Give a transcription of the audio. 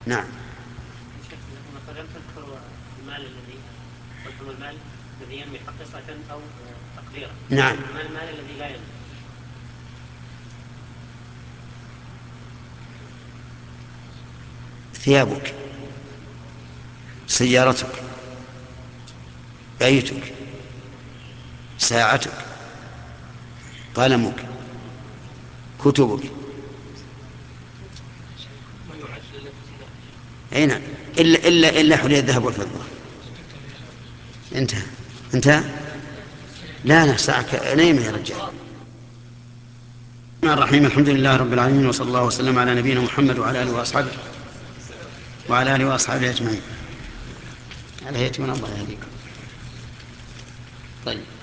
نعم. مثلا تذكر المال الذي قلتم المال الذي ينمي حقيقة أو تقديرا. نعم. ما المال الذي لا ينمي؟ ثيابك، سيارتك، بيتك، ساعتك، قلمك، كتبك. أي نعم، إلا حلي الذهب والفضة. انتهى. انتهى. لا لا، ساعة نايمة يا رجال. الرحمن الرحيم، الحمد لله رب العالمين، وصلى الله وسلم على نبينا محمد وعلى آله وأصحابه أجمعين. على هيئة من الله يهديكم. طيب.